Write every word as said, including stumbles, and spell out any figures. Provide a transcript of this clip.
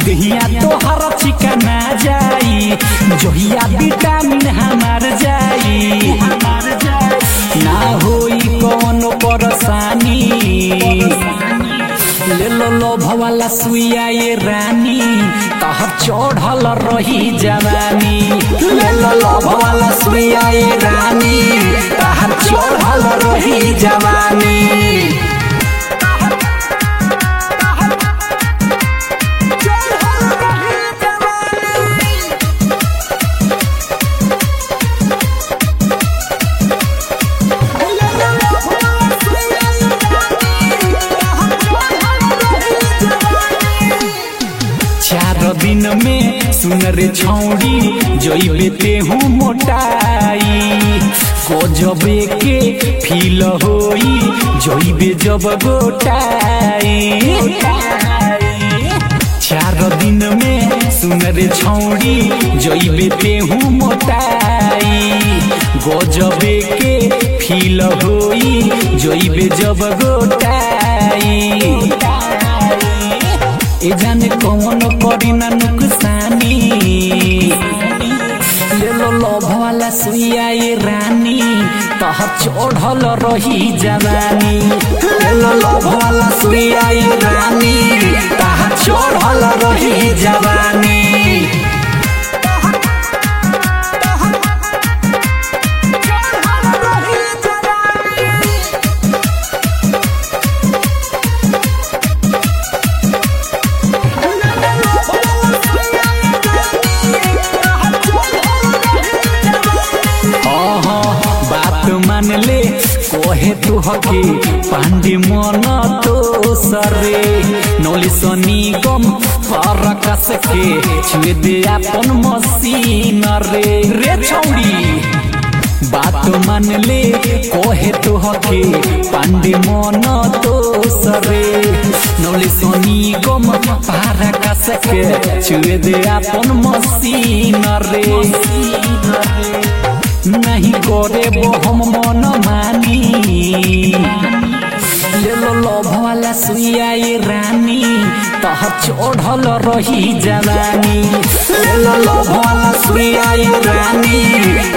दहिया तोहर चिकना जाई जोहिया विटामिन हमार जाई ना होई कौनो परेशानी ले लो लोभ वाला सुइया ये रानी तहर चढ़ल रही जवानी ले लो लोभ वाला सुइया ये रानी तहर चढ़ल रही जवानी। चार दिन में सुन रे छौड़ी जोइबे ते हूँ मोटाई गजबे के फील होई जोइबे जब गोटाई। चार दिन में सुन रे छौड़ी जोइबे ते हूँ मोटाई गजबे के फील होई जोइबे जब गोटाई। ए जाने कौन करी ना नुकसानी ले लो लोभ वाला सुइया ये रानी तहर चढ़ल रही जवानी ले लो लोभ वाला सुइया ये रानी तहर चढ़ल रही जवानी। मान ले कोहे तू हके पांडे मन तो सरे नौली सोनी गम परकस के छुए दे अपन मसीन रे रे छौड़ी बात मान ले कोहे तू हके पांडे मन तो सरे नौली सोनी गम परकस के छुए दे अपन मसीन रे नहीं करे हम मन मानी ले लो लोभ वाला सुइया ये रानी तहर चढ़ल रही जवानी ले लो लोभ वाला सुइया ये रानी